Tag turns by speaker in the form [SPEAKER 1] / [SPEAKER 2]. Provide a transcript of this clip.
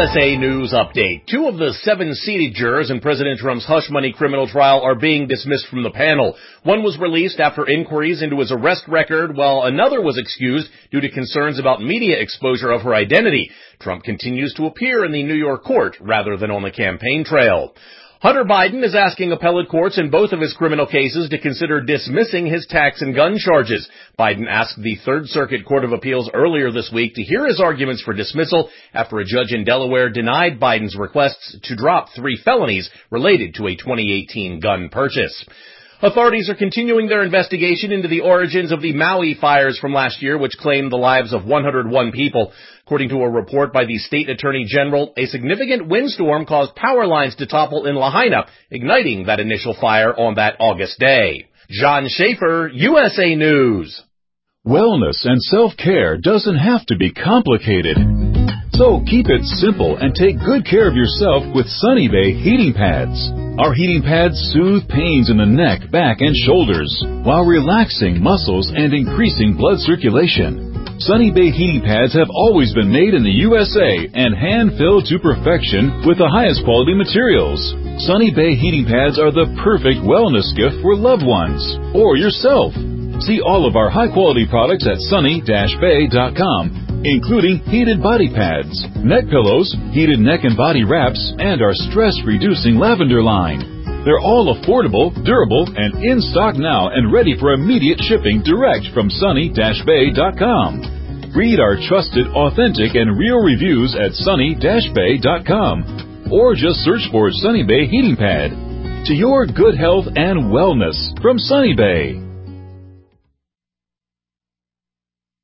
[SPEAKER 1] USA News Update. 2 of the 7 seated jurors in President Trump's hush money criminal trial are being dismissed from the panel. One was released after inquiries into his arrest record, while another was excused due to concerns about media exposure of her identity. Trump continues to appear in the New York court rather than on the campaign trail. Hunter Biden is asking appellate courts in both of his criminal cases to consider dismissing his tax and gun charges. Biden asked the Third Circuit Court of Appeals earlier this week to hear his arguments for dismissal after a judge in Delaware denied Biden's requests to drop 3 felonies related to a 2018 gun purchase. Authorities are continuing their investigation into the origins of the Maui fires from last year, which claimed the lives of 101 people. According to a report by the state attorney general, a significant windstorm caused power lines to topple in Lahaina, igniting that initial fire on that August day. John Schaefer, USA News.
[SPEAKER 2] Wellness and self-care doesn't have to be complicated. So keep it simple and take good care of yourself with Sunny Bay heating pads. Our heating pads soothe pains in the neck, back, and shoulders while relaxing muscles and increasing blood circulation. Sunny Bay heating pads have always been made in the USA and hand-filled to perfection with the highest quality materials. Sunny Bay heating pads are the perfect wellness gift for loved ones or yourself. See all of our high-quality products at sunny-bay.com. including heated body pads, neck pillows, heated neck and body wraps, and our stress-reducing lavender line. They're all affordable, durable, and in stock now and ready for immediate shipping direct from sunny-bay.com. Read our trusted, authentic, and real reviews at sunny-bay.com or just search for Sunny Bay Heating Pad. To your good health and wellness from Sunny Bay.